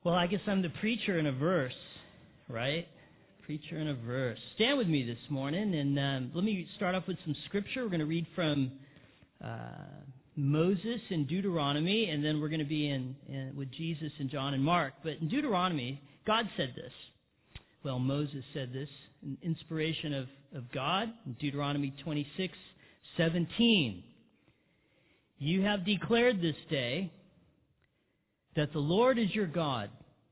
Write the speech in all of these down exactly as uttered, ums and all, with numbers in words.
Well, I guess I'm the preacher in a verse, right? Preacher in a verse. Stand with me this morning, and um, let me start off with some scripture. We're going to read from uh, Moses in Deuteronomy, and then we're going to be in, in with Jesus in John and Mark. But in Deuteronomy, God said this. Well, Moses said this, an inspiration of, of God, in Deuteronomy twenty-six seventeen. You have declared this day that the Lord is your God,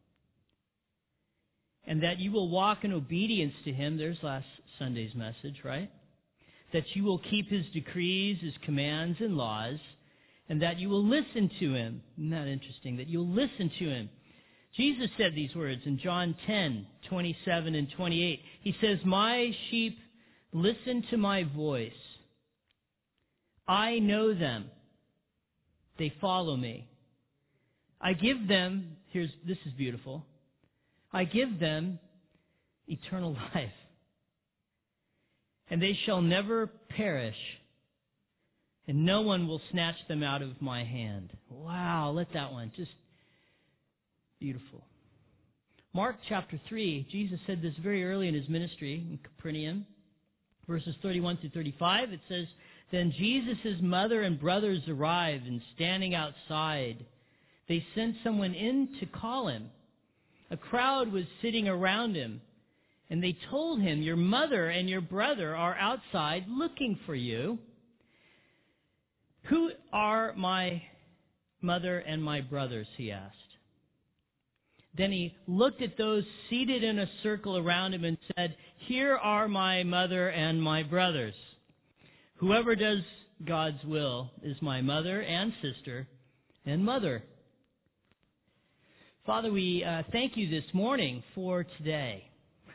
and that you will walk in obedience to Him. There's last Sunday's message, right? That you will keep His decrees, His commands, and laws, and that you will listen to Him. Isn't that interesting? That you'll listen to Him. Jesus said these words in John ten, twenty-seven and twenty-eight. He says, "My sheep listen to my voice. I know them. They follow me. I give them," here's, this is beautiful, "I give them eternal life, and they shall never perish, and no one will snatch them out of my hand." Wow, let that one, just beautiful. Mark chapter three, Jesus said this very early in His ministry in Capernaum, verses thirty-one through thirty-five. It says, "Then Jesus' mother and brothers arrived, and standing outside, they sent someone in to call Him. A crowd was sitting around Him, and they told Him, 'Your mother and your brother are outside looking for you.' 'Who are my mother and my brothers?' He asked. Then He looked at those seated in a circle around Him and said, 'Here are my mother and my brothers. Whoever does God's will is my mother and sister and mother.'" Father, we uh, thank You this morning for today.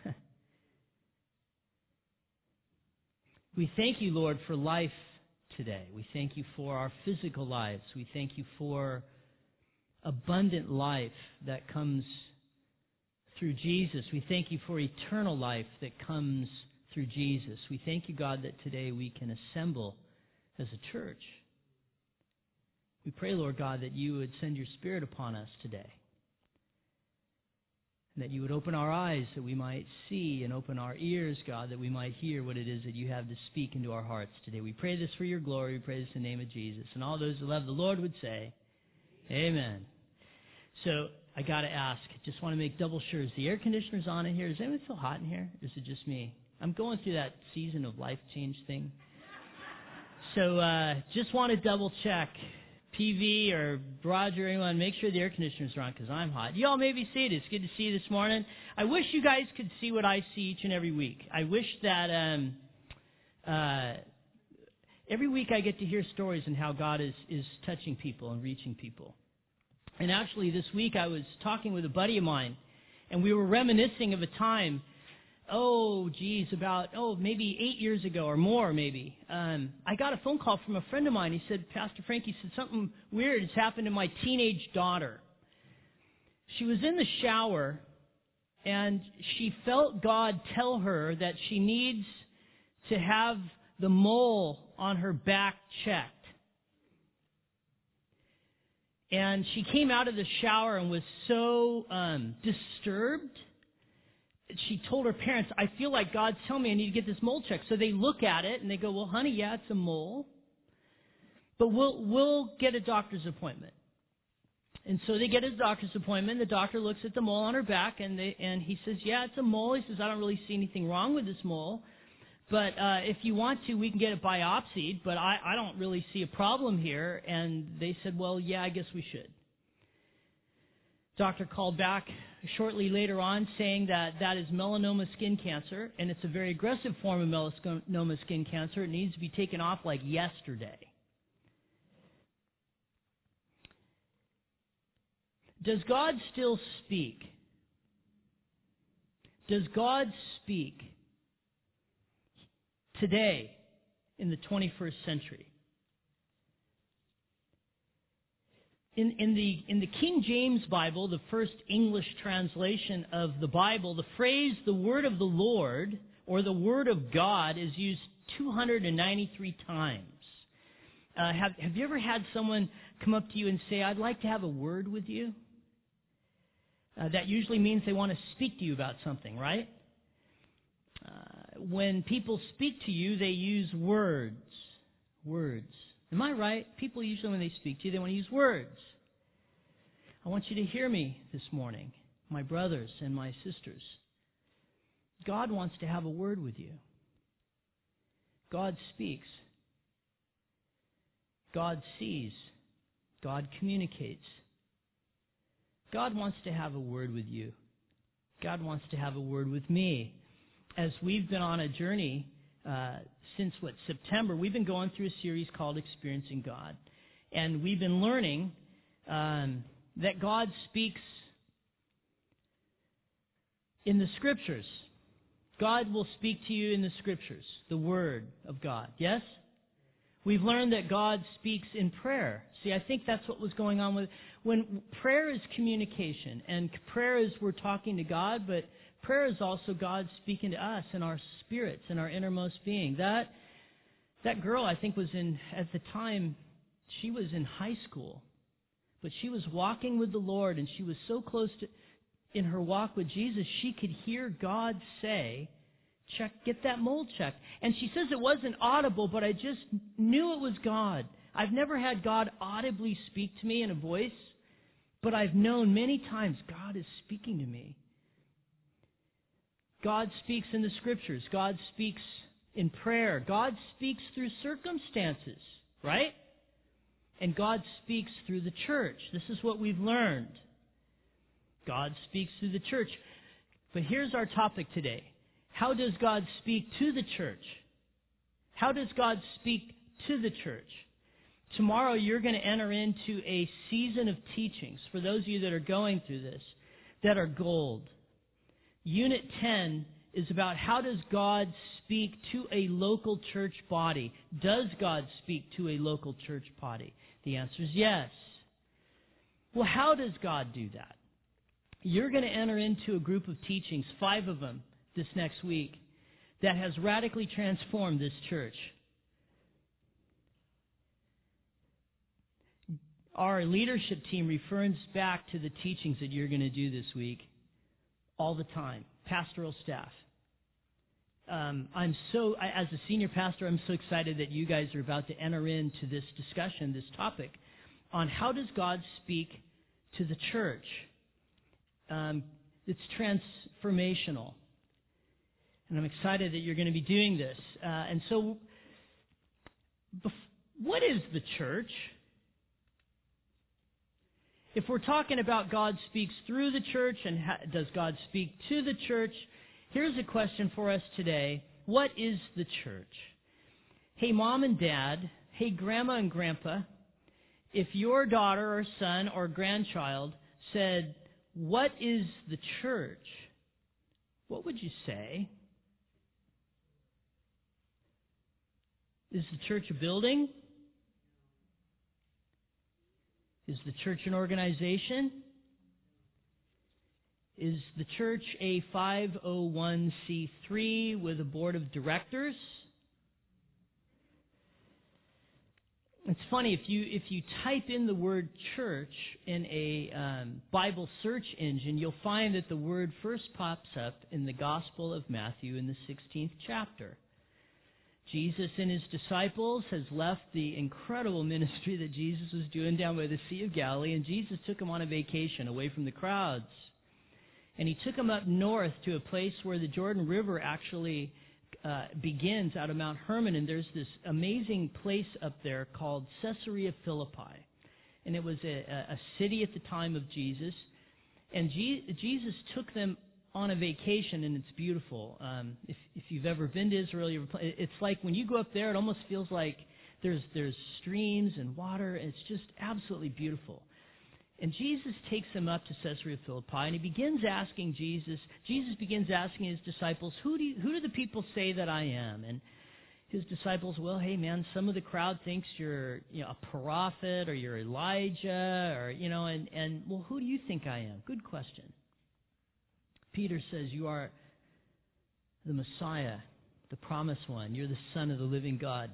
We thank You, Lord, for life today. We thank You for our physical lives. We thank You for abundant life that comes through Jesus. We thank You for eternal life that comes through Jesus. We thank You, God, that today we can assemble as a church. We pray, Lord God, that You would send Your Spirit upon us today, and that You would open our eyes that we might see, and open our ears, God, that we might hear what it is that You have to speak into our hearts today. We pray this for Your glory. We pray this in the name of Jesus. And all those who love the Lord would say, Amen. So I got to ask, just want to make double sure, is the air conditioners on in here? Does anyone feel hot in here? Or is it just me? I'm going through that season of life change thing. So uh, just want to double check. P V or Roger, anyone, make sure the air conditioners are on because I'm hot. You all may be seated. It's good to see you this morning. I wish you guys could see what I see each and every week. I wish that um, uh, every week I get to hear stories and how God is, is touching people and reaching people. And actually this week I was talking with a buddy of mine, and we were reminiscing of a time, oh, geez, about, oh, maybe eight years ago or more, maybe. Um, I got a phone call from a friend of mine. He said, "Pastor Frank," he said, "something weird has happened to my teenage daughter. She was in the shower, and she felt God tell her that she needs to have the mole on her back checked. And she came out of the shower and was so um, disturbed. She told her parents, "I feel like God's telling me I need to get this mole checked." So they look at it and they go, "Well, honey, yeah, it's a mole, but we'll we'll get a doctor's appointment." And so they get a doctor's appointment. The doctor looks at the mole on her back, and they and he says, "Yeah, it's a mole." He says, "I don't really see anything wrong with this mole, but uh, if you want to, we can get it biopsied. But I, I don't really see a problem here." And they said, "Well, yeah, I guess we should." Doctor called back shortly later on saying that that is melanoma skin cancer, and it's a very aggressive form of melanoma skin cancer. It needs to be taken off like yesterday. Does God still speak? Does God speak today in the twenty-first century? In, in the in the King James Bible, the first English translation of the Bible, the phrase "the word of the Lord" or "the word of God" is used two hundred ninety-three times. Uh, have Have you ever had someone come up to you and say, "I'd like to have a word with you"? Uh, that usually means they want to speak to you about something, right? Uh, when people speak to you, they use words. Words. Am I right? People usually, when they speak to you, they want to use words. I want you to hear me this morning, my brothers and my sisters. God wants to have a word with you. God speaks. God sees. God communicates. God wants to have a word with you. God wants to have a word with me. As we've been on a journey uh, since, what, September, we've been going through a series called Experiencing God. And we've been learning um, that God speaks in the Scriptures. God will speak to you in the Scriptures, the Word of God. Yes? We've learned that God speaks in prayer. See, I think that's what was going on with... When prayer is communication, and prayer is we're talking to God, but prayer is also God speaking to us in our spirits, in our innermost being. That that girl, I think, was in, at the time, she was in high school. But she was walking with the Lord, and she was so close to... In her walk with Jesus, she could hear God say, check, get that mold checked. And she says it wasn't audible, but I just knew it was God. I've never had God audibly speak to me in a voice, but I've known many times God is speaking to me. God speaks in the Scriptures. God speaks in prayer. God speaks through circumstances, right? And God speaks through the church. This is what we've learned. God speaks through the church. But here's our topic today. How does God speak to the church? How does God speak to the church? Tomorrow you're going to enter into a season of teachings, for those of you that are going through this, that are gold. Unit ten is about how does God speak to a local church body? Does God speak to a local church body? The answer is yes. Well, how does God do that? You're going to enter into a group of teachings, five of them this next week, that has radically transformed this church. Our leadership team refers back to the teachings that you're going to do this week all the time. Pastoral staff. Um, I'm so, as a senior pastor, I'm so excited that you guys are about to enter into this discussion, this topic, on how does God speak to the church. Um, it's transformational. And I'm excited that you're going to be doing this. Uh, and so, bef- what is the church? If we're talking about God speaks through the church and ha- does God speak to the church, here's a question for us today. What is the church? Hey, mom and dad, hey, grandma and grandpa, if your daughter or son or grandchild said, what is the church? What would you say? Is the church a building? Is the church an organization? Is the church a five oh one c three with a board of directors? It's funny, if you if you type in the word church in a um, Bible search engine, you'll find that the word first pops up in the Gospel of Matthew in the sixteenth chapter. Jesus and his disciples has left the incredible ministry that Jesus was doing down by the Sea of Galilee, and Jesus took them on a vacation away from the crowds. And he took them up north to a place where the Jordan River actually uh, begins out of Mount Hermon, and there's this amazing place up there called Caesarea Philippi. And it was a, a city at the time of Jesus. And Je- Jesus took them on a vacation, and it's beautiful. Um, if, if you've ever been to Israel, you ever, it's like when you go up there, it almost feels like there's there's streams and water, and it's just absolutely beautiful. And Jesus takes them up to Caesarea Philippi, and he begins asking Jesus, Jesus begins asking his disciples, who do you, who do the people say that I am? And his disciples, well, hey, man, some of the crowd thinks you're, you know, a prophet, or you're Elijah, or, you know, and, and, well, who do you think I am? Good question. Peter says, you are the Messiah, the promised one. You're the Son of the living God.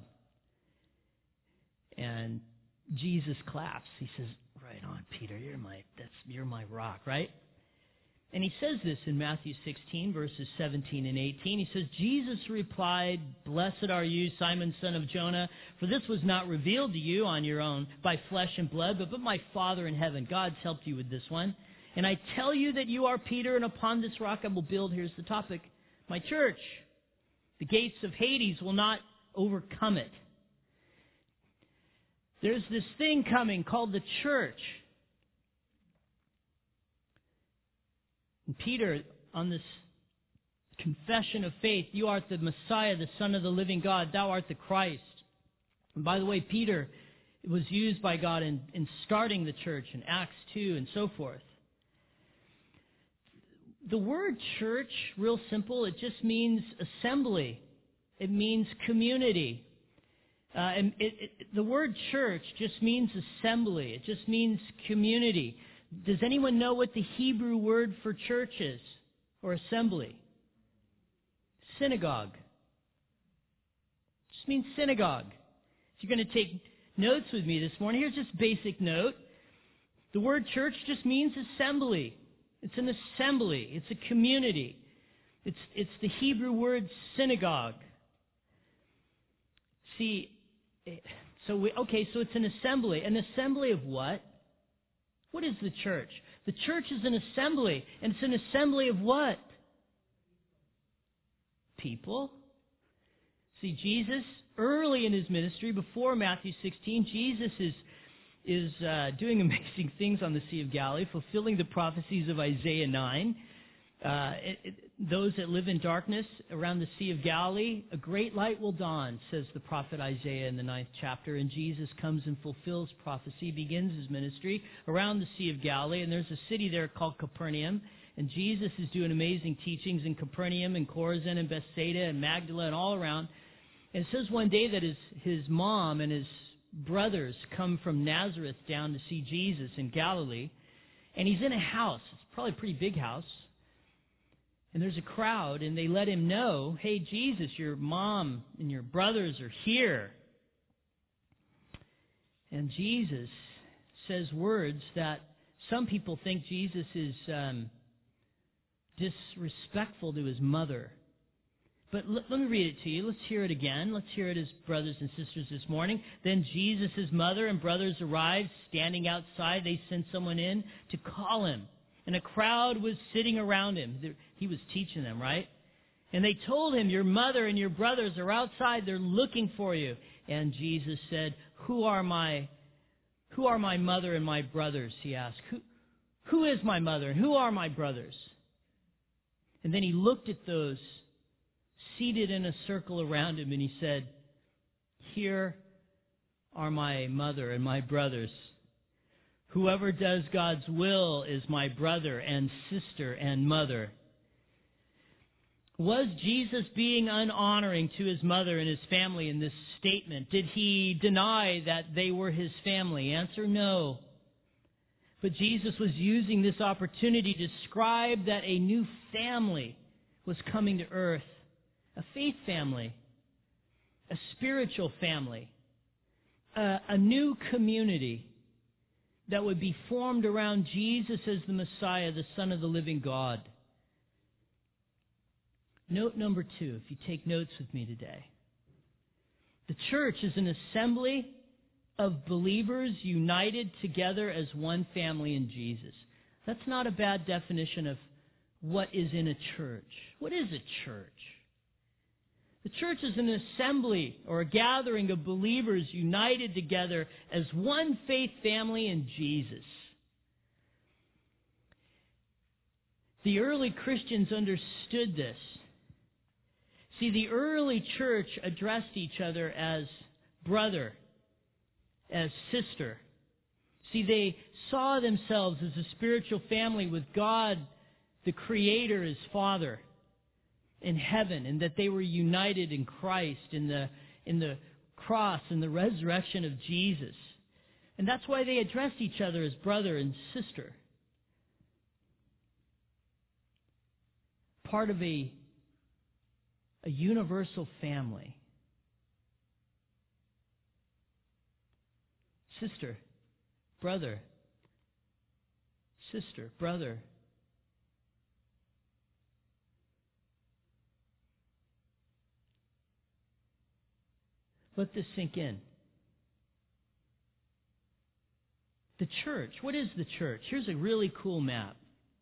And Jesus claps. He says, right on, Peter, you're my, that's, you're my rock, right? And he says this in Matthew sixteen, verses seventeen and eighteen. He says, Jesus replied, "Blessed are you, Simon, son of Jonah, for this was not revealed to you on your own by flesh and blood, but by my Father in heaven." God's helped you with this one. "And I tell you that you are Peter, and upon this rock I will build," here's the topic, "my church. The gates of Hades will not overcome it." There's this thing coming called the church. And Peter, on this confession of faith, "You art the Messiah, the Son of the living God. Thou art the Christ." And by the way, Peter was used by God in, in starting the church in Acts two and so forth. The word church, real simple, it just means assembly. It means community. Uh, and it, it, the word church just means assembly. It just means community. Does anyone know what the Hebrew word for church is or assembly? Synagogue. It just means synagogue. If you're going to take notes with me this morning, here's just a basic note. The word church just means assembly. It's an assembly. It's a community. It's, it's the Hebrew word synagogue. See, so we, okay, so it's an assembly. An assembly of what? What is the church? The church is an assembly. And it's an assembly of what? People. See, Jesus, early in his ministry, before Matthew sixteen, Jesus is, is uh, doing amazing things on the Sea of Galilee, fulfilling the prophecies of Isaiah nine. Uh, it, it, those that live in darkness around the Sea of Galilee, a great light will dawn, says the prophet Isaiah in the ninth chapter. And Jesus comes and fulfills prophecy, begins his ministry around the Sea of Galilee. And there's a city there called Capernaum. And Jesus is doing amazing teachings in Capernaum and Chorazin and Bethsaida and Magdala and all around. And it says one day that his, his mom and his brothers come from Nazareth down to see Jesus in Galilee. And he's in a house. It's probably a pretty big house. And there's a crowd, and they let him know, "Hey, Jesus, your mom and your brothers are here." And Jesus says words that some people think Jesus is um, disrespectful to his mother. But l- let me read it to you. Let's hear it again. Let's hear it as brothers and sisters this morning. "Then Jesus' mother and brothers arrived. Standing outside, they sent someone in to call him. And a crowd was sitting around him." He was teaching them, right? "And they told him, 'Your mother and your brothers are outside. They're looking for you.' And Jesus said, Who are my who are my mother and my brothers?" He asked. Who, who is my mother and who are my brothers? And then he looked at those seated in a circle around him, and he said, "Here are my mother and my brothers. Whoever does God's will is my brother and sister and mother." Was Jesus being unhonoring to his mother and his family in this statement? Did he deny that they were his family? Answer, no. But Jesus was using this opportunity to describe that a new family was coming to earth. A faith family. A spiritual family. A, a new community that would be formed around Jesus as the Messiah, the Son of the living God. Note number two, if you take notes with me today. The church is an assembly of believers united together as one family in Jesus. That's not a bad definition of what is in a church. What is a church? The church is an assembly or a gathering of believers united together as one faith family in Jesus. The early Christians understood this. See, the early church addressed each other as brother, as sister. See, they saw themselves as a spiritual family with God, the Creator, as Father in heaven, and that they were united in Christ, in the in the cross and the resurrection of Jesus. And that's why they addressed each other as brother and sister. Part of a, a universal family. Sister, brother, sister, brother. Let this sink in. The church. What is the church? Here's a really cool map.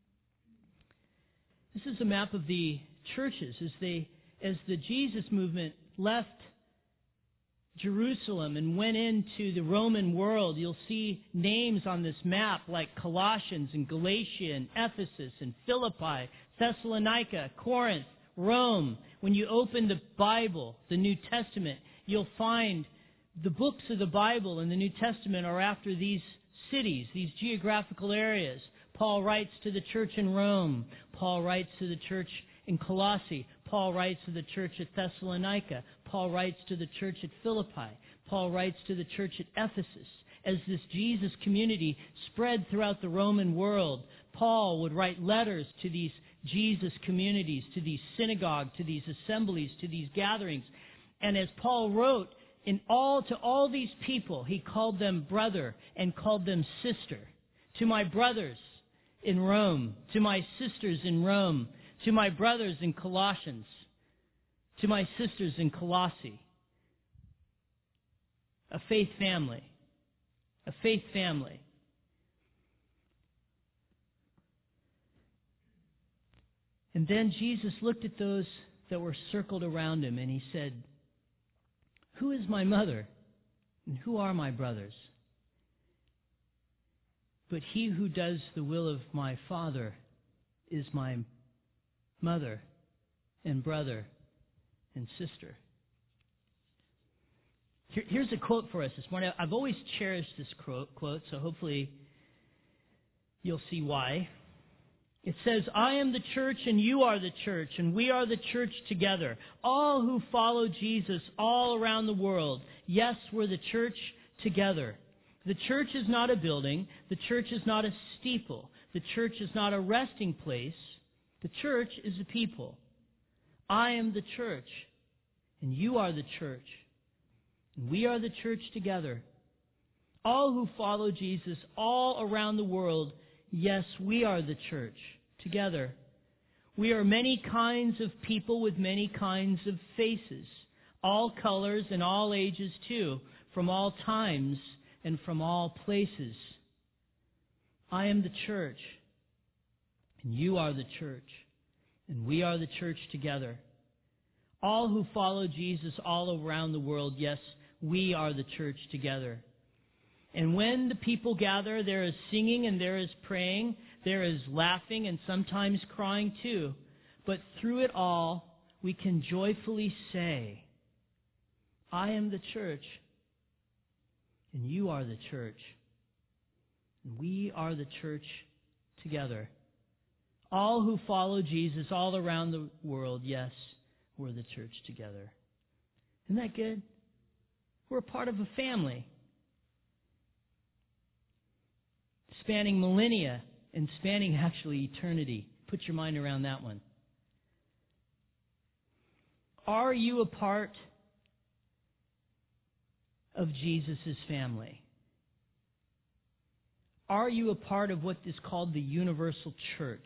This is a map of the churches as they, as the Jesus movement left Jerusalem and went into the Roman world. You'll see names on this map like Colossians and Galatia and Ephesus and Philippi, Thessalonica, Corinth, Rome. When you open the Bible, the New Testament, you'll find the books of the Bible and the New Testament are after these cities, these geographical areas. Paul writes to the church in Rome. Paul writes to the church in Colossae. Paul writes to the church at Thessalonica. Paul writes to the church at Philippi. Paul writes to the church at Ephesus. As this Jesus community spread throughout the Roman world, Paul would write letters to these Jesus communities, to these synagogues, to these assemblies, to these gatherings. And as Paul wrote, in all to all these people, he called them brother and called them sister. To my brothers in Rome, to my sisters in Rome, to my brothers in Colossians, to my sisters in Colossae. A faith family. A faith family. And then Jesus looked at those that were circled around him and he said, "Who is my mother and who are my brothers? But he who does the will of my Father is my mother and brother and sister." Here, here's a quote for us this morning. I've always cherished this quote, so hopefully you'll see why. It says, "I am the church and you are the church and we are the church together. All who follow Jesus all around the world. Yes, we're the church together. The church is not a building. The church is not a steeple. The church is not a resting place. The church is a people. I am the church and you are the church. And we are the church together. All who follow Jesus all around the world. Yes, we are the church together. We are many kinds of people with many kinds of faces, all colors and all ages too, from all times and from all places. I am the church, and you are the church, and we are the church together. All who follow Jesus all around the world, yes, we are the church together. And when the people gather, there is singing and there is praying, there is laughing and sometimes crying too. But through it all, we can joyfully say, I am the church, and you are the church, and we are the church together. All who follow Jesus all around the world, yes, we're the church together. Isn't that good? We're a part of a family. Spanning millennia and spanning actually eternity. Put your mind around that one. Are you a part of Jesus' family? Are you a part of what is called the universal church?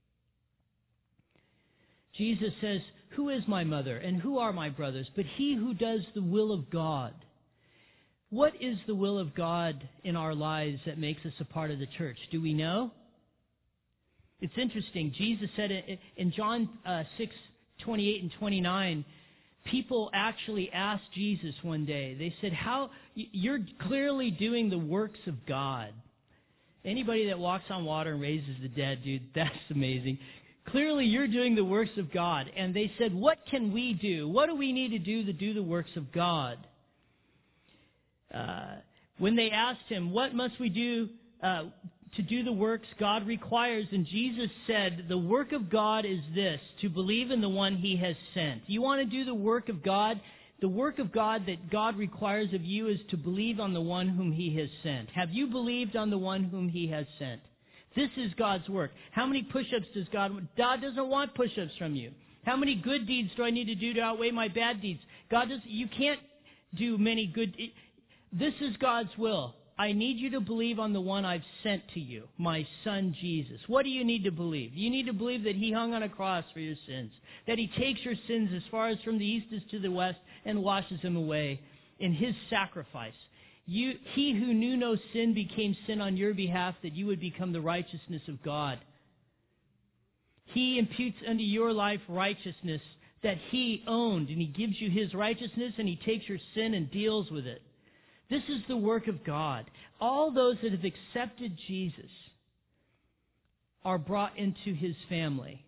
Jesus says, "Who is my mother and who are my brothers? But he who does the will of God." What is the will of God in our lives that makes us a part of the church? Do we know? It's interesting. Jesus said it in John uh, six, twenty-eight and twenty-nine, people actually asked Jesus one day, they said, "How you're clearly doing the works of God." Anybody that walks on water and raises the dead, dude, that's amazing. Clearly you're doing the works of God. And they said, "What can we do? What do we need to do to do the works of God?" Uh, when they asked him, "What must we do uh, to do the works God requires?" And Jesus said, "The work of God is this, to believe in the one he has sent." You want to do the work of God? The work of God that God requires of you is to believe on the one whom he has sent. Have you believed on the one whom he has sent? This is God's work. How many push-ups does God want? God doesn't want push-ups from you. How many good deeds do I need to do to outweigh my bad deeds? God does. You can't do many good. This is God's will. I need you to believe on the one I've sent to you, my son Jesus. What do you need to believe? You need to believe that he hung on a cross for your sins, that he takes your sins as far as from the east is to the west and washes them away. in His sacrifice. You, he who knew no sin became sin on your behalf that you would become the righteousness of God. He imputes unto your life righteousness that He owned, and He gives you His righteousness, and He takes your sin and deals with it. This is the work of God. All those that have accepted Jesus are brought into His family.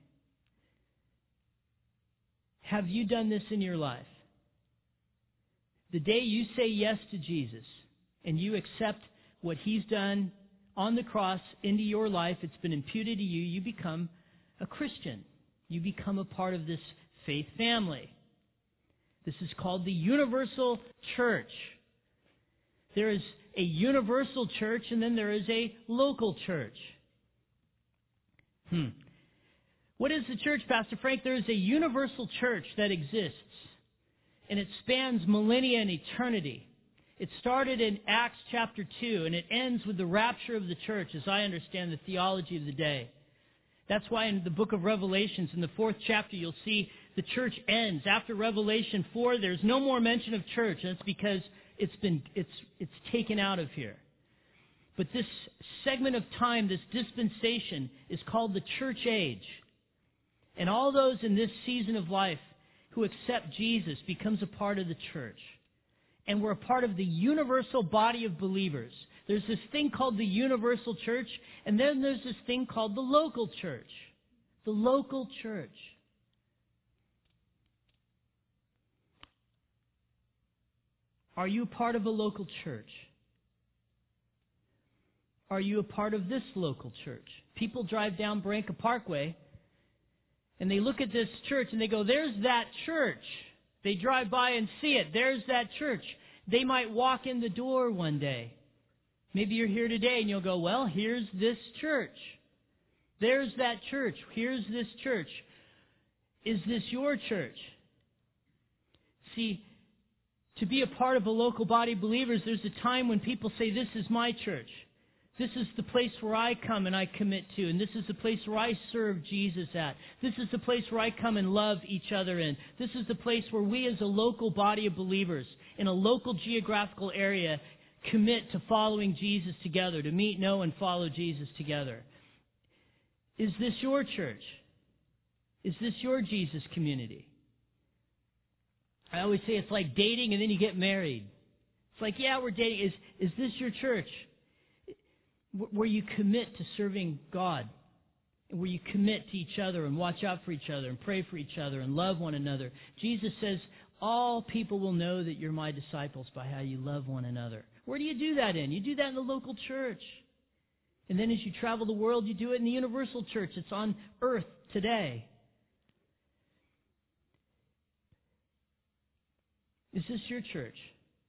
Have you done this in your life? The day you say yes to Jesus and you accept what He's done on the cross into your life, it's been imputed to you, you become a Christian. You become a part of this faith family. This is called the universal church. There is a universal church and then there is a local church. Hmm. What is the church, Pastor Frank? There is a universal church that exists, and it spans millennia and eternity. It started in Acts chapter two, and it ends with the rapture of the church, as I understand the theology of the day. That's why in the book of Revelations, in the fourth chapter, you'll see the church ends. After Revelation four, there's no more mention of church, and it's because it's been it's it's taken out of here. But this segment of time, this dispensation, is called the church age. And all those in this season of life who accept Jesus becomes a part of the church. And we're a part of the universal body of believers. There's this thing called the universal church, and then there's this thing called the local church. The local church. Are you a part of a local church? Are you a part of this local church? People drive down Branca Parkway and they look at this church and they go, there's that church. They drive by and see it. There's that church. They might walk in the door one day. Maybe you're here today and you'll go, well, here's this church. There's that church. Here's this church. Is this your church? See, to be a part of a local body of believers, there's a time when people say, this is my church. This is the place where I come and I commit to. And this is the place where I serve Jesus at. This is the place where I come and love each other in. This is the place where we as a local body of believers in a local geographical area commit to following Jesus together, to meet, know, and follow Jesus together. Is this your church? Is this your Jesus community? I always say it's like dating and then you get married. It's like, yeah, we're dating. Is, is this your church? Where you commit to serving God, and where you commit to each other and watch out for each other and pray for each other and love one another. Jesus says, all people will know that you're my disciples by how you love one another. Where do you do that in? You do that in the local church. And then as you travel the world, you do it in the universal church. It's on earth today. Is this your church?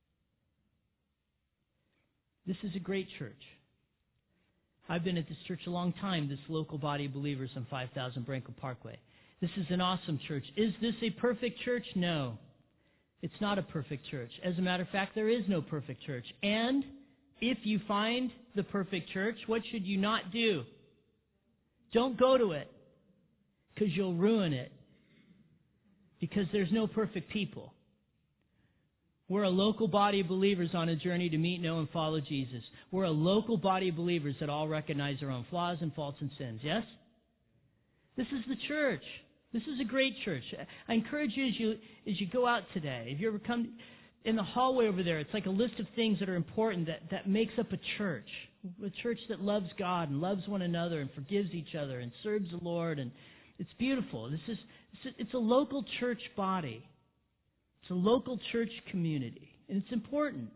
This is a great church. I've been at this church a long time, this local body of believers on five thousand Branco Parkway. This is an awesome church. Is this a perfect church? No. It's not a perfect church. As a matter of fact, there is no perfect church. And if you find the perfect church, what should you not do? Don't go to it, because you'll ruin it. Because there's no perfect people. We're a local body of believers on a journey to meet, know, and follow Jesus. We're a local body of believers that all recognize their own flaws and faults and sins. Yes? This is the church. This is a great church. I encourage you as you as you go out today, if you ever come in the hallway over there, it's like a list of things that are important that, that makes up a church. A church that loves God and loves one another and forgives each other and serves the Lord. And it's beautiful. This is it's a local church body. It's a local church community, and it's important.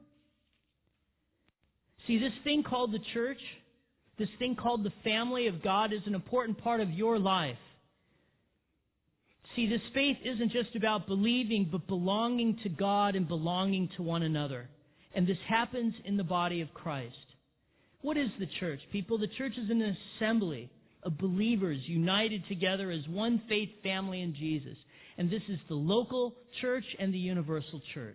See, this thing called the church, this thing called the family of God is an important part of your life. See, this faith isn't just about believing, but belonging to God and belonging to one another. And this happens in the body of Christ. What is the church, people? The church is an assembly of believers united together as one faith family in Jesus. And this is the local church and the universal church.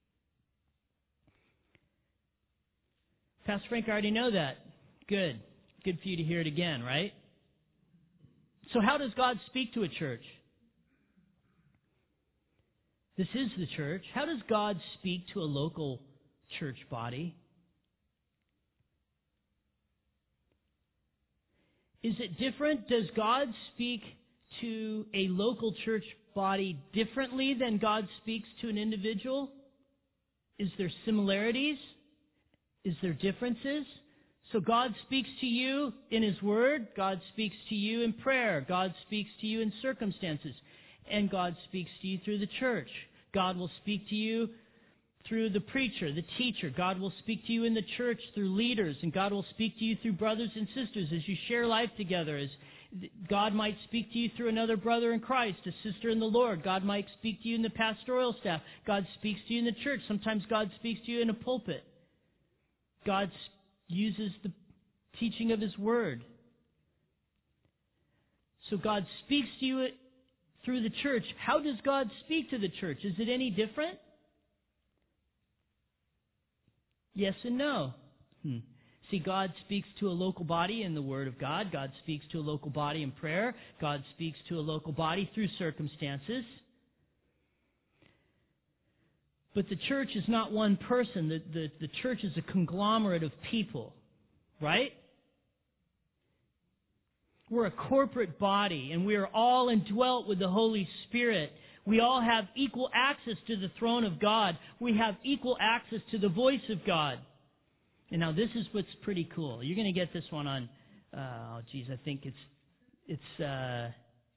Pastor Frank, I already know that. Good. Good for you to hear it again, right? So how does God speak to a church? This is the church. How does God speak to a local church body? Is it different? Does God speak to a local church body differently than God speaks to an individual? Is there similarities? Is there differences? So God speaks to you in His Word. God speaks to you in prayer. God speaks to you in circumstances. And God speaks to you through the church. God will speak to you through the preacher, the teacher. God will speak to you in the church through leaders. And God will speak to you through brothers and sisters as you share life together. As God might speak to you through another brother in Christ, a sister in the Lord. God might speak to you in the pastoral staff. God speaks to you in the church. Sometimes God speaks to you in a pulpit. God uses the teaching of His Word. So God speaks to you through the church. How does God speak to the church? Is it any different? Yes and no. Hmm. See, God speaks to a local body in the Word of God. God speaks to a local body in prayer. God speaks to a local body through circumstances. But the church is not one person. The, the, the church is a conglomerate of people, right? We're a corporate body, and we are all indwelt with the Holy Spirit. We all have equal access to the throne of God. We have equal access to the voice of God. And now this is what's pretty cool. You're going to get this one on, uh, oh geez, I think it's, it's, uh,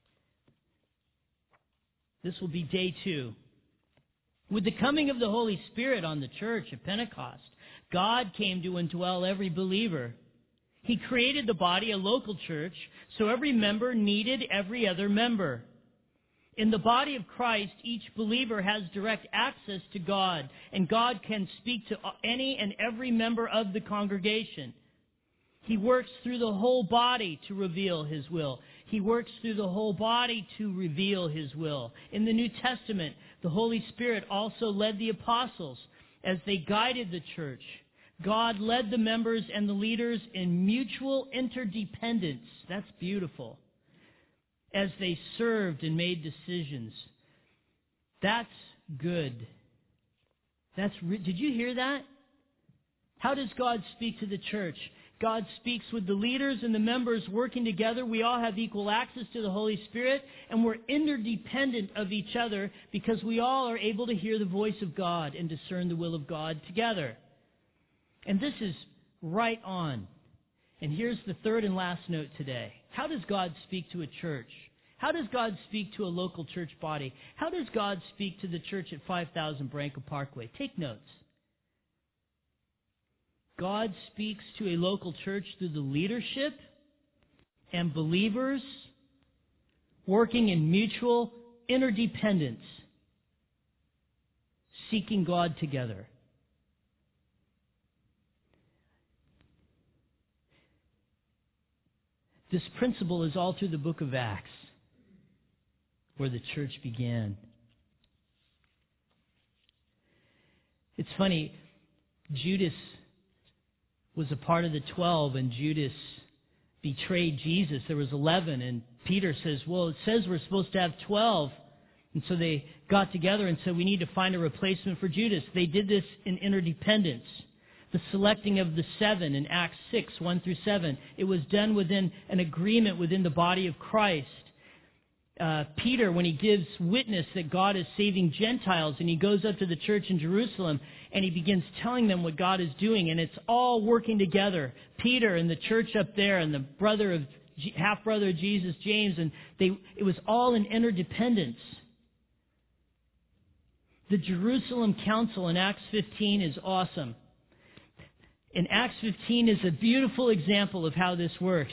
this will be day two. With the coming of the Holy Spirit on the church at Pentecost, God came to indwell every believer. He created the body, a local church, so every member needed every other member. In the body of Christ, each believer has direct access to God, and God can speak to any and every member of the congregation. He works through the whole body to reveal His will. He works through the whole body to reveal His will. In the New Testament, the Holy Spirit also led the apostles as they guided the church. God led the members and the leaders in mutual interdependence. That's beautiful. As they served and made decisions. That's good. That's re- Did you hear that? How does God speak to the church? God speaks with the leaders and the members working together. We all have equal access to the Holy Spirit, and we're interdependent of each other because we all are able to hear the voice of God and discern the will of God together. And this is right on. And here's the third and last note today. How does God speak to a church? How does God speak to a local church body? How does God speak to the church at five thousand Branco Parkway? Take notes. God speaks to a local church through the leadership and believers working in mutual interdependence, seeking God together. This principle is all through the book of Acts, where the church began. It's funny, Judas was a part of the twelve, and Judas betrayed Jesus. There was eleven, and Peter says, well, it says we're supposed to have twelve. And so they got together and said, we need to find a replacement for Judas. They did this in interdependence. The selecting of the seven in Acts six, one through seven, it was done within an agreement within the body of Christ. Uh, Peter, when he gives witness that God is saving Gentiles, and he goes up to the church in Jerusalem, and he begins telling them what God is doing, and it's all working together. Peter and the church up there, and the brother of half brother of Jesus, James, and they it was all in interdependence. The Jerusalem Council in Acts fifteen is awesome. And Acts fifteen is a beautiful example of how this works.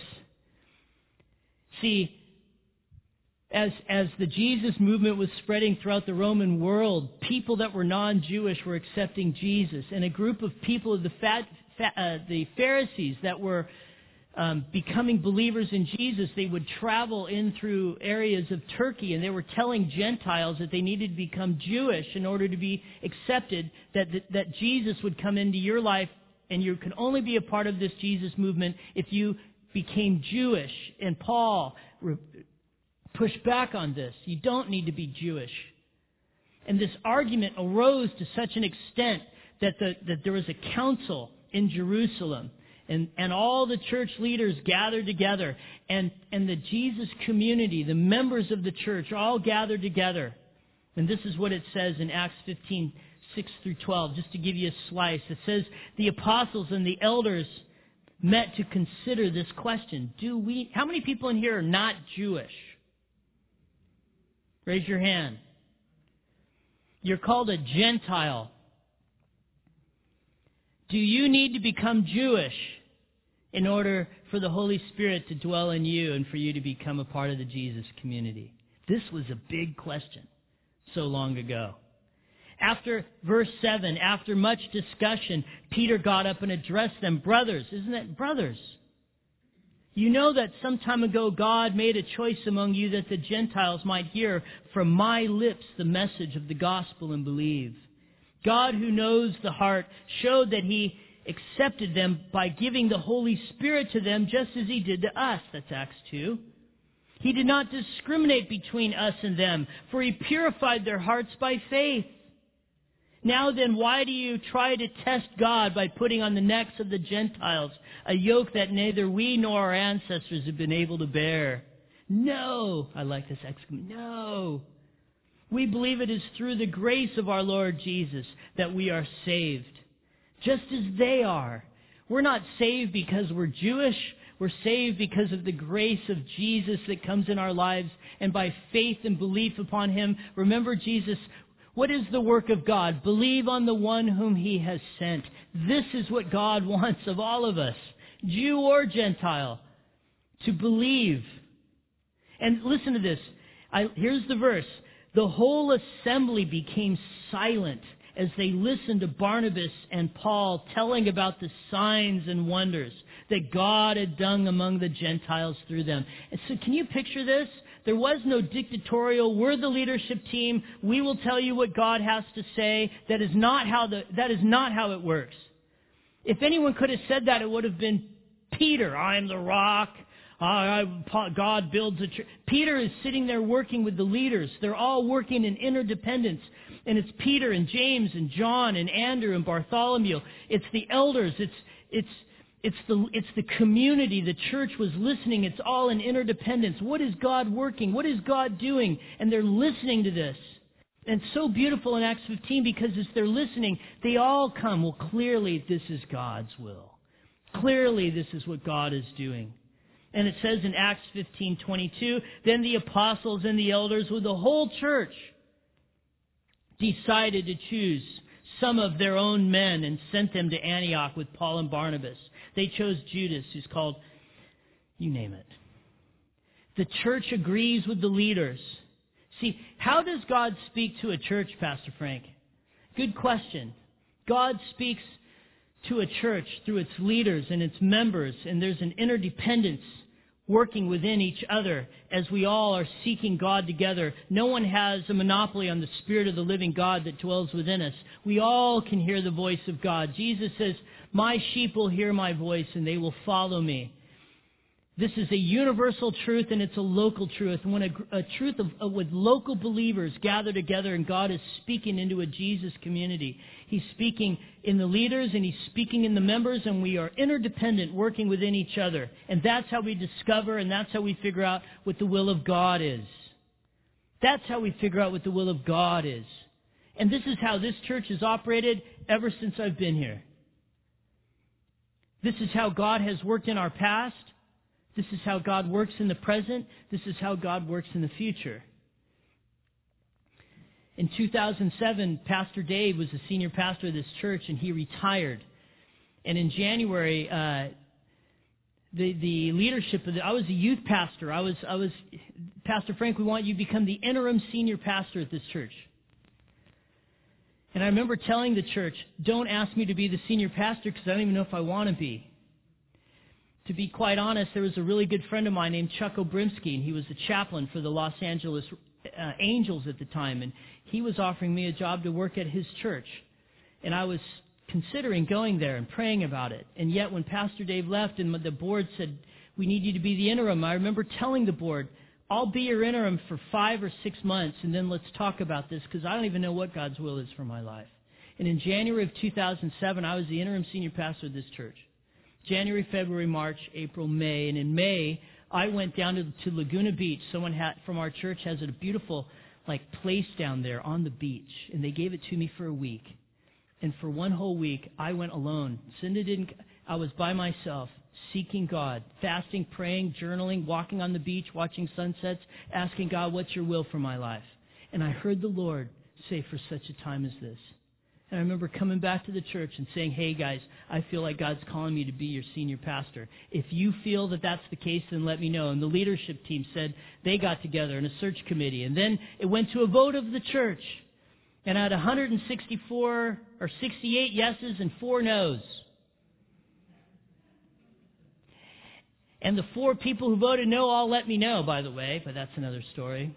See, As, as the Jesus movement was spreading throughout the Roman world, people that were non-Jewish were accepting Jesus. And a group of people of the, fat, fat, uh, the Pharisees that were um, becoming believers in Jesus, they would travel in through areas of Turkey, and they were telling Gentiles that they needed to become Jewish in order to be accepted, that, that, that Jesus would come into your life, and you could only be a part of this Jesus movement if you became Jewish. And Paul re- push back on this. You don't need to be Jewish. And this argument arose to such an extent that, the, that there was a council in Jerusalem. And, and all the church leaders gathered together. And, and the Jesus community, the members of the church, all gathered together. And this is what it says in Acts fifteen, six through twelve, just to give you a slice. It says, the apostles and the elders met to consider this question. Do we, how many people in here are not Jewish? Raise your hand. You're called a Gentile. Do you need to become Jewish in order for the Holy Spirit to dwell in you and for you to become a part of the Jesus community? This was a big question so long ago. After verse seven, after much discussion, Peter got up and addressed them. Brothers, isn't that brothers? You know that some time ago God made a choice among you that the Gentiles might hear from my lips the message of the gospel and believe. God, who knows the heart, showed that He accepted them by giving the Holy Spirit to them just as He did to us. That's Acts two. He did not discriminate between us and them, for He purified their hearts by faith. Now then, why do you try to test God by putting on the necks of the Gentiles a yoke that neither we nor our ancestors have been able to bear? No! I like this exclamation. No! We believe it is through the grace of our Lord Jesus that we are saved, just as they are. We're not saved because we're Jewish. We're saved because of the grace of Jesus that comes in our lives, and by faith and belief upon Him. Remember, Jesus, what is the work of God? Believe on the one whom He has sent. This is what God wants of all of us, Jew or Gentile, to believe. And listen to this. I, here's the verse. The whole assembly became silent as they listened to Barnabas and Paul telling about the signs and wonders that God had done among the Gentiles through them. And so can you picture this? There was no dictatorial, we're the leadership team, we will tell you what God has to say. That is not how the, that is not how it works. If anyone could have said that, it would have been Peter. I am the rock. Uh, God builds a church. Peter is sitting there working with the leaders. They're all working in interdependence. And it's Peter and James and John and Andrew and Bartholomew. It's the elders. It's it's it's the it's the community. The church was listening. It's all in interdependence. What is God working? What is God doing? And they're listening to this. And it's so beautiful in Acts fifteen because as they're listening, they all come. Well, clearly this is God's will. Clearly this is what God is doing. And it says in Acts fifteen twenty-two, then the apostles and the elders with the whole church decided to choose some of their own men and sent them to Antioch with Paul and Barnabas. They chose Judas, who's called, you name it. The church agrees with the leaders. See, how does God speak to a church, Pastor Frank? Good question. God speaks to a church through its leaders and its members, and there's an interdependence working within each other as we all are seeking God together. No one has a monopoly on the Spirit of the living God that dwells within us. We all can hear the voice of God. Jesus says, my sheep will hear my voice and they will follow me. This is a universal truth and it's a local truth. And when a, a truth of, uh, with local believers gather together and God is speaking into a Jesus community, He's speaking in the leaders and He's speaking in the members, and we are interdependent, working within each other. And that's how we discover and that's how we figure out what the will of God is. That's how we figure out what the will of God is. And this is how this church has operated ever since I've been here. This is how God has worked in our past. This is how God works in the present. This is how God works in the future. In two thousand seven, Pastor Dave was the senior pastor of this church, and he retired. And in January, uh, the the leadership of the, I was a youth pastor. I was I was Pastor Frank. We want you to become the interim senior pastor at this church. And I remember telling the church, "Don't ask me to be the senior pastor because I don't even know if I want to be." To be quite honest, there was a really good friend of mine named Chuck Obrimsky, and he was the chaplain for the Los Angeles uh, Angels at the time, and he was offering me a job to work at his church. And I was considering going there and praying about it. And yet when Pastor Dave left and the board said, we need you to be the interim, I remember telling the board, I'll be your interim for five or six months, and then let's talk about this, because I don't even know what God's will is for my life. And in January of two thousand seven, I was the interim senior pastor of this church. January, February, March, April, May. And in May, I went down to, to Laguna Beach. Someone had, from our church has a beautiful like place down there on the beach. And they gave it to me for a week. And for one whole week, I went alone. Cinda didn't, I was by myself, seeking God, fasting, praying, journaling, walking on the beach, watching sunsets, asking God, what's your will for my life? And I heard the Lord say, for such a time as this. And I remember coming back to the church and saying, hey guys, I feel like God's calling me to be your senior pastor. If you feel that that's the case, then let me know. And the leadership team said they got together in a search committee. And then it went to a vote of the church. And I had one hundred sixty-four or sixty-eight yeses and four noes. And the four people who voted no all let me know, by the way, but that's another story.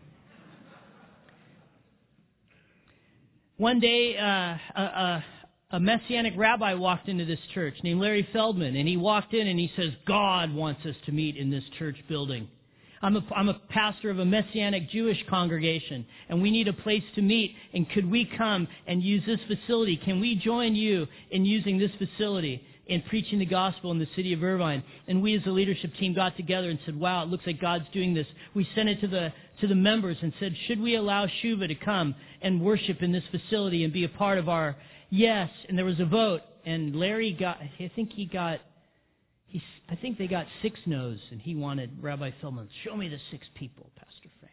One day, uh, a, a, a Messianic rabbi walked into this church named Larry Feldman, and he walked in and he says, God wants us to meet in this church building. I'm a, I'm a pastor of a Messianic Jewish congregation, and we need a place to meet, and could we come and use this facility? Can we join you in using this facility in preaching the gospel in the city of Irvine? And we as a leadership team got together and said, wow, it looks like God's doing this. We sent it to the to the members and said, should we allow Shuva to come and worship in this facility and be a part of our yes? And there was a vote, and Larry got, I think he got, he, I think they got six no's, and he wanted Rabbi Feldman, show me the six people, Pastor Frank.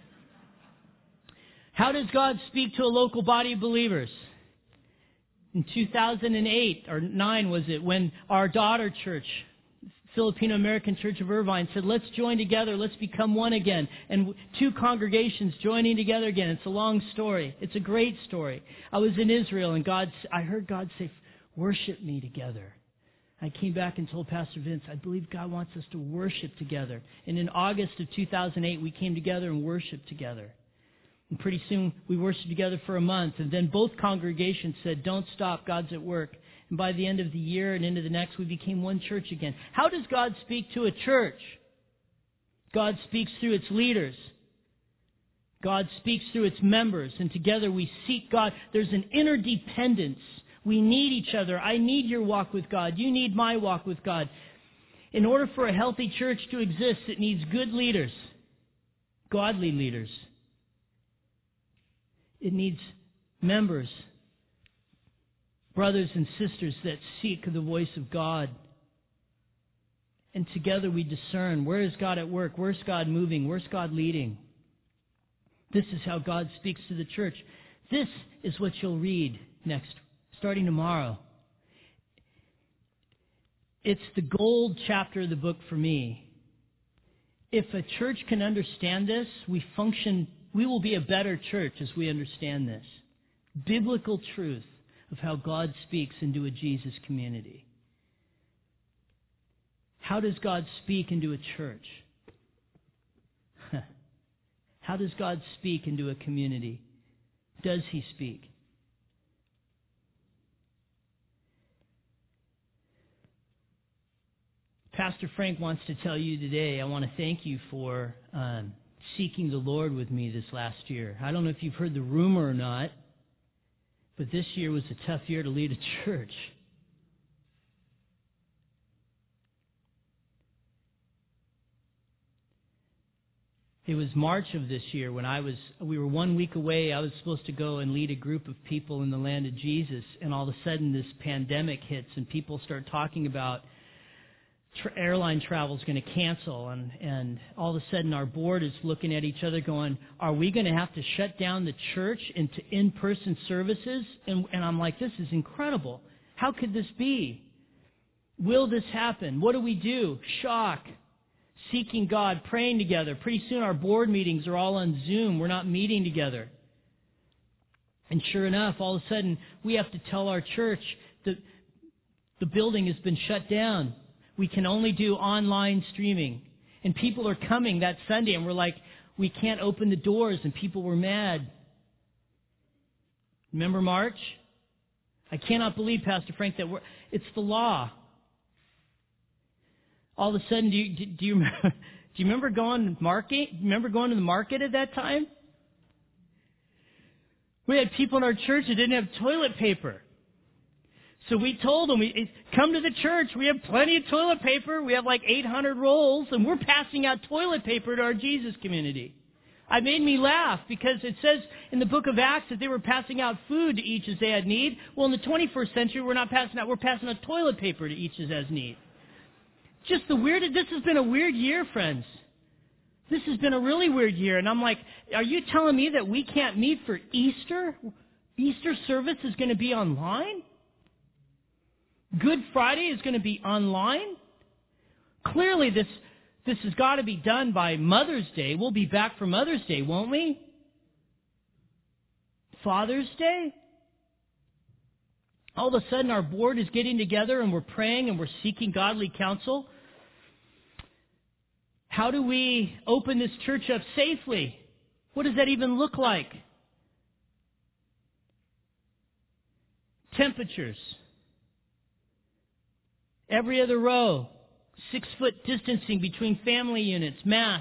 How does God speak to a local body of believers? In two thousand eight or nine was it, when our daughter church, Filipino American Church of Irvine, said, let's join together, let's become one again. And two congregations joining together again. It's a long story. It's a great story. I was in Israel, and God, I heard God say, worship me together. I came back and told Pastor Vince, I believe God wants us to worship together. And in August of two thousand eight, we came together and worshiped together. And pretty soon, we worshiped together for a month. And then both congregations said, don't stop, God's at work. And by the end of the year and into the next, we became one church again. How does God speak to a church? God speaks through its leaders. God speaks through its members. And together we seek God. There's an interdependence. We need each other. I need your walk with God. You need my walk with God. In order for a healthy church to exist, it needs good leaders, godly leaders. It needs members, brothers and sisters that seek the voice of God. And together we discern, where is God at work? Where's God moving? Where's God leading? This is how God speaks to the church. This is what you'll read next, starting tomorrow. It's the gold chapter of the book for me. If a church can understand this, we function, we will be a better church as we understand this. Biblical truth of how God speaks into a Jesus community. How does God speak into a church? How does God speak into a community? Does He speak? Pastor Frank wants to tell you today, I want to thank you for um, seeking the Lord with me this last year. I don't know if you've heard the rumor or not, but this year was a tough year to lead a church. It was March of this year when I was, we were one week away. I was supposed to go and lead a group of people in the land of Jesus, and all of a sudden this pandemic hits and people start talking about tra- airline travel is going to cancel, and, and all of a sudden our board is looking at each other going, are we going to have to shut down the church into in-person services? And, and I'm like, this is incredible. How could this be? Will this happen? What do we do? Shock. Seeking God, praying together. Pretty soon our board meetings are all on Zoom. We're not meeting together. And sure enough, all of a sudden, we have to tell our church that the building has been shut down. We can only do online streaming. And people are coming that Sunday, and we're like, we can't open the doors, and people were mad. Remember March? I cannot believe, Pastor Frank, that we're, it's the law. All of a sudden, do you, do you remember, do Do you remember going to market? Remember going to the market at that time? We had people in our church that didn't have toilet paper. So we told them, we, come to the church. We have plenty of toilet paper. We have like eight hundred rolls, and we're passing out toilet paper to our Jesus community. It made me laugh because it says in the book of Acts that they were passing out food to each as they had need. Well, in the twenty-first century, we're not passing out. We're passing out toilet paper to each as has need. Just the weird. This has been a weird year, friends. This has been a really weird year. And I'm like, are you telling me that we can't meet for Easter? Easter service is going to be online? Good Friday is going to be online? Clearly, this this has got to be done by Mother's Day. We'll be back for Mother's Day, won't we? Father's Day? All of a sudden, our board is getting together and we're praying and we're seeking godly counsel. How do we open this church up safely? What does that even look like? Temperatures. Every other row. Six foot distancing between family units. Masks.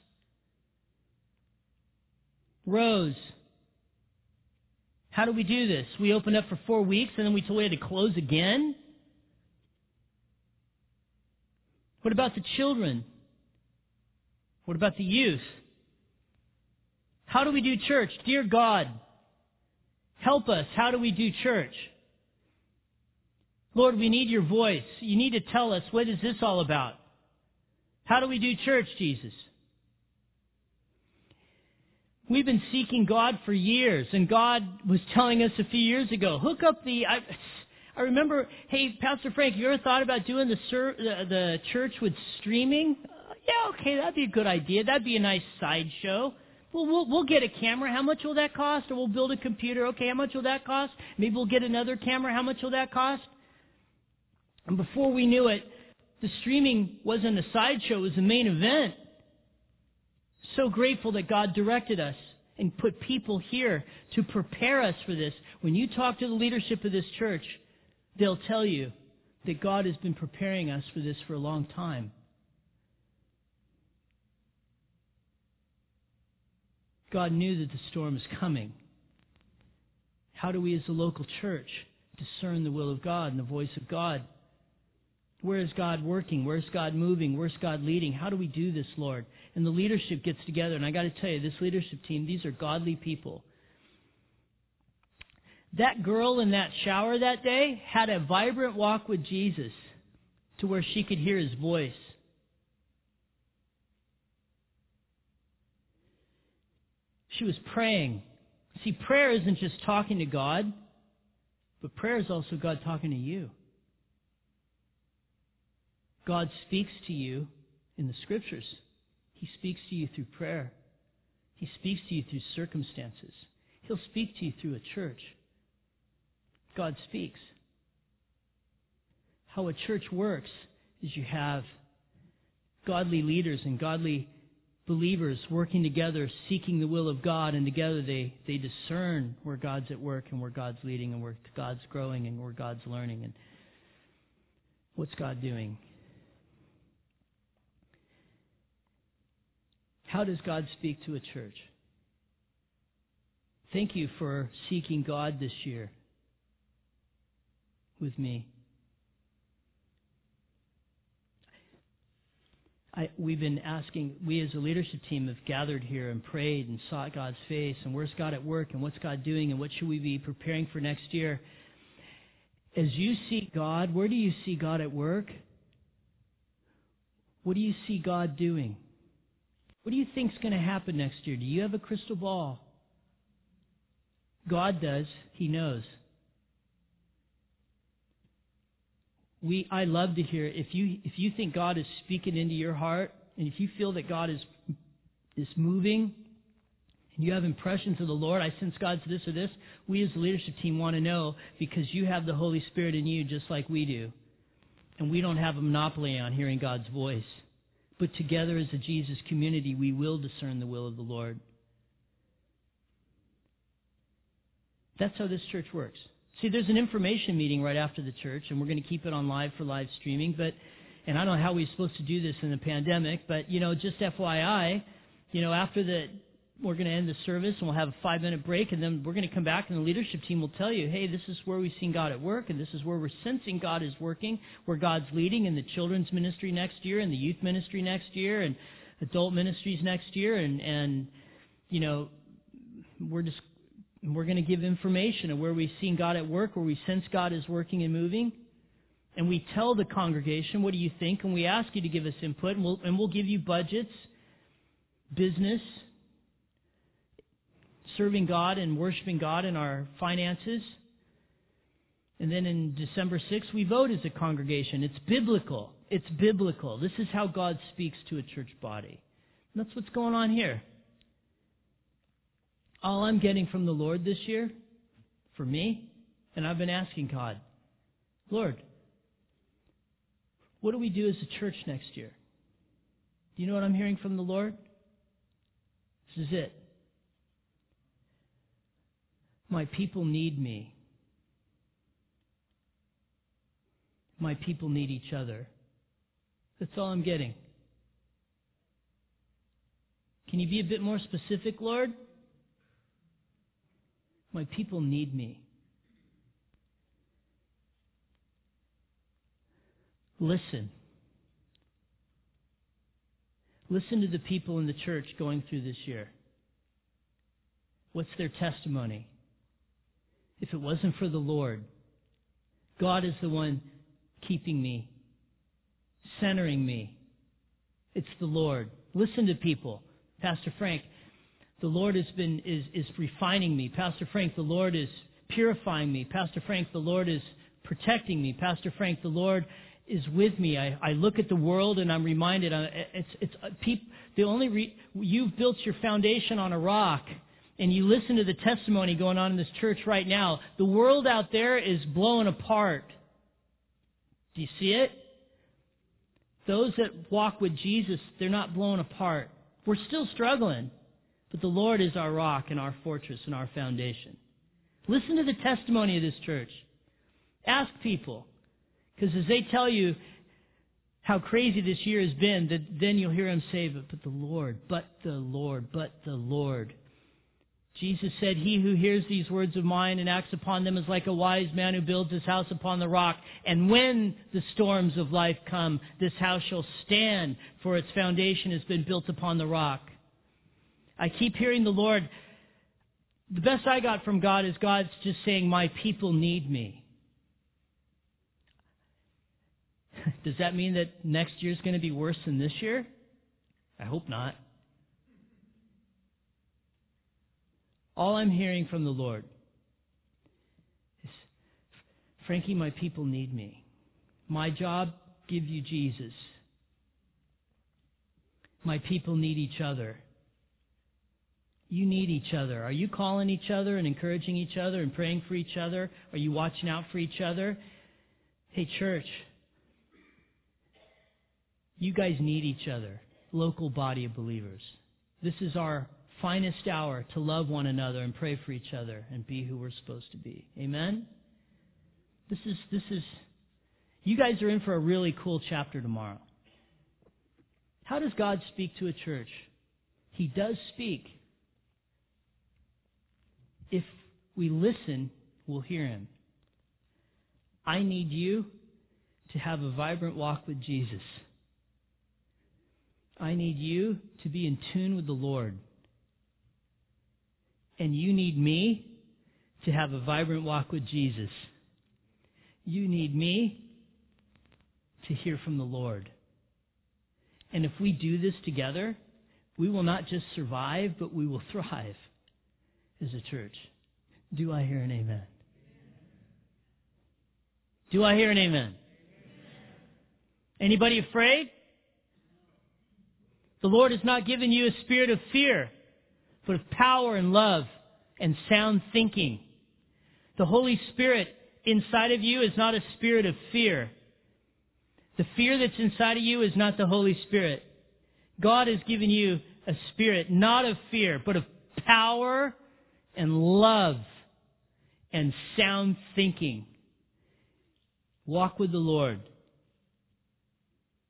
Rows. How do we do this? We opened up for four weeks and then we told we had to close again? What about the children? What about the youth? How do we do church? Dear God, help us. How do we do church? Lord, we need your voice. You need to tell us, what is this all about? How do we do church, Jesus? We've been seeking God for years, and God was telling us a few years ago, hook up the... I, I remember, hey, Pastor Frank, you ever thought about doing the, ser, the, the church with streaming? Uh, yeah, okay, that'd be a good idea. That'd be a nice sideshow. Well, we'll we'll get a camera. How much will that cost? Or we'll build a computer. Okay, how much will that cost? Maybe we'll get another camera. How much will that cost? And before we knew it, the streaming wasn't a sideshow, it was the main event. So grateful that God directed us and put people here to prepare us for this. When you talk to the leadership of this church, they'll tell you that God has been preparing us for this for a long time. God knew that the storm is coming. How do we as a local church discern the will of God and the voice of God? Where is God working? Where's God moving? Where's God leading? How do we do this, Lord? And the leadership gets together. And I got to tell you, this leadership team, these are godly people. That girl in that shower that day had a vibrant walk with Jesus to where she could hear his voice. She was praying. See, prayer isn't just talking to God, but prayer is also God talking to you. God speaks to you in the Scriptures. He speaks to you through prayer. He speaks to you through circumstances. He'll speak to you through a church. God speaks. How a church works is you have godly leaders and godly believers working together, seeking the will of God, and together they, they discern where God's at work and where God's leading and where God's growing and where God's learning and what's God doing. How does God speak to a church? Thank you for seeking God this year with me. I, we've been asking, we as a leadership team have gathered here and prayed and sought God's face and where's God at work and what's God doing and what should we be preparing for next year. As you seek God, where do you see God at work? What do you see God doing? What do you think is going to happen next year? Do you have a crystal ball? God does. He knows. We, I love to hear, if you if you think God is speaking into your heart, and if you feel that God is is moving, and you have impressions of the Lord, I sense God's this or this, we as the leadership team want to know because you have the Holy Spirit in you just like we do. And we don't have a monopoly on hearing God's voice. But together as a Jesus community, we will discern the will of the Lord. That's how this church works. See, there's an information meeting right after the church, and we're going to keep it on live for live streaming. But and I don't know how we're supposed to do this in the pandemic, but, you know, just F Y I, you know, after the, we're going to end the service and we'll have a five-minute break, and then we're going to come back and the leadership team will tell you, hey, this is where we've seen God at work, and this is where we're sensing God is working, where God's leading in the children's ministry next year and the youth ministry next year and adult ministries next year, and, and you know, we're just, we're going to give information of where we've seen God at work, where we sense God is working and moving. And we tell the congregation, what do you think? And we ask you to give us input, and we'll, and we'll give you budgets, business, serving God and worshiping God in our finances. And then in December sixth, we vote as a congregation. It's biblical. It's biblical. This is how God speaks to a church body. And that's what's going on here. All I'm getting from the Lord this year, for me, and I've been asking God, Lord, what do we do as a church next year? Do you know what I'm hearing from the Lord? This is it. My people need me. My people need each other. That's all I'm getting. Can you be a bit more specific, Lord? My people need me. Listen. Listen to the people in the church going through this year. What's their testimony? If it wasn't for the Lord, God is the one keeping me, centering me. It's the Lord. Listen to people. Pastor Frank, the Lord has been is, is refining me. Pastor Frank, the Lord is purifying me. Pastor Frank, the Lord is protecting me. Pastor Frank, the Lord is with me. I, I look at the world and I'm reminded. Uh, it's it's uh, peop, the only re, you've built your foundation on a rock, and you listen to the testimony going on in this church right now. The world out there is blowing apart. Do you see it? Those that walk with Jesus, they're not blown apart. We're still struggling, but the Lord is our rock and our fortress and our foundation. Listen to the testimony of this church. Ask people. Because as they tell you how crazy this year has been, that then you'll hear them say, but, but the Lord, but the Lord, but the Lord. Jesus said, he who hears these words of mine and acts upon them is like a wise man who builds his house upon the rock. And when the storms of life come, this house shall stand, for its foundation has been built upon the rock. I keep hearing the Lord. The best I got from God is God's just saying, my people need me. Does that mean that next year's going to be worse than this year? I hope not. All I'm hearing from the Lord is, Frankie, my people need me. My job, give you Jesus. My people need each other. You need each other. Are you calling each other and encouraging each other and praying for each other? Are you watching out for each other? Hey, church, you guys need each other, local body of believers. This is our finest hour to love one another and pray for each other and be who we're supposed to be. Amen? This is, this is, you guys are in for a really cool chapter tomorrow. How does God speak to a church? He does speak. If we listen, we'll hear Him. I need you to have a vibrant walk with Jesus. I need you to be in tune with the Lord. And you need me to have a vibrant walk with Jesus. You need me to hear from the Lord. And if we do this together, we will not just survive, but we will thrive as a church. Do I hear an amen? Do I hear an amen? Anybody afraid? The Lord has not given you a spirit of fear, but of power and love and sound thinking. The Holy Spirit inside of you is not a spirit of fear. The fear that's inside of you is not the Holy Spirit. God has given you a spirit not of fear, but of power and love and sound thinking. Walk with the Lord.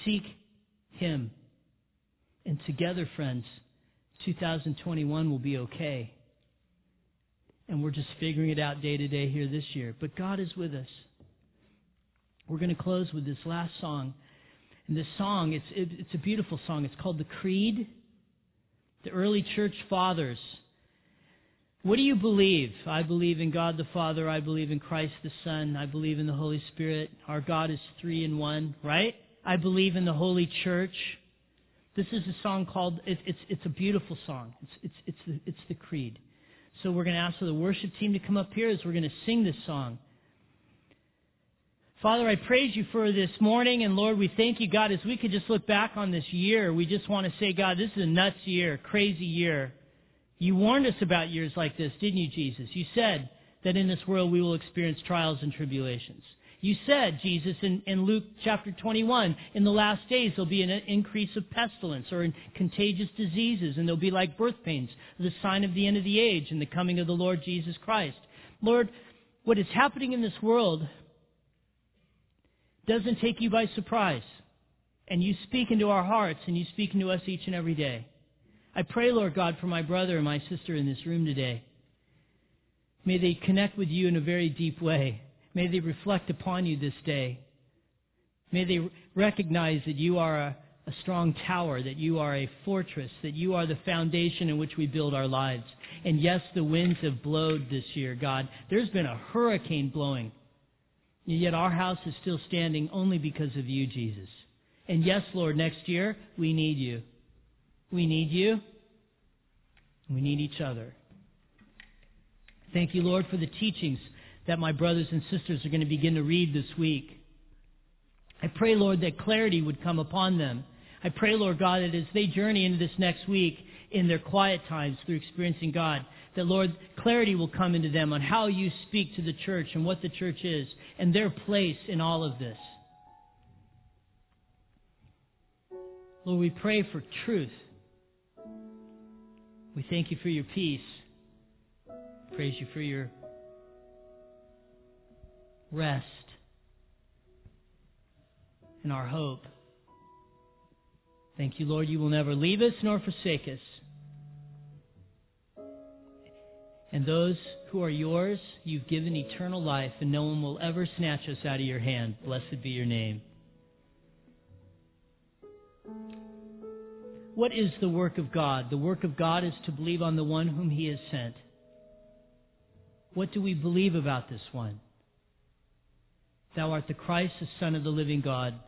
seek Him. And together, friends, two thousand twenty-one will be okay. And we're just figuring it out day to day here this year. But God is with us. We're going to close with this last song. And this song, it's, it, it's a beautiful song. It's called The Creed. The early church fathers. What do you believe? I believe in God the Father. I believe in Christ the Son. I believe in the Holy Spirit. Our God is three in one, right? I believe in the Holy Church. This is a song called, it, it's, it's a beautiful song. It's, it's, it's, the, it's the Creed. So we're going to ask for the worship team to come up here as we're going to sing this song. Father, I praise you for this morning, and Lord, we thank you, God, as we could just look back on this year, we just want to say, God, this is a nuts year, crazy year. You warned us about years like this, didn't you, Jesus? You said that in this world we will experience trials and tribulations. You said, Jesus, in, in Luke chapter twenty-one, in the last days there'll be an increase of pestilence or in contagious diseases, and they'll be like birth pains, the sign of the end of the age and the coming of the Lord Jesus Christ. Lord, what is happening in this world doesn't take you by surprise. And you speak into our hearts, and you speak into us each and every day. I pray, Lord God, for my brother and my sister in this room today. May they connect with you in a very deep way. May they reflect upon you this day. May they recognize that you are a, a strong tower, that you are a fortress, that you are the foundation in which we build our lives. And yes, the winds have blown this year, God. There's been a hurricane blowing. And yet our house is still standing only because of you, Jesus. And yes, Lord, next year, we need you. We need you. We need each other. Thank you, Lord, for the teachings that my brothers and sisters are going to begin to read this week. I pray, Lord, that clarity would come upon them. I pray, Lord God, that as they journey into this next week in their quiet times through experiencing God, that, Lord, clarity will come into them on how you speak to the church and what the church is and their place in all of this. Lord, we pray for truth. We thank you for your peace. Praise you for your rest and our hope. Thank you, Lord, you will never leave us nor forsake us. And those who are yours, you've given eternal life, and no one will ever snatch us out of your hand. Blessed be your name. What is the work of God? The work of God is to believe on the one whom He has sent. What do we believe about this one? Thou art the Christ, the Son of the living God.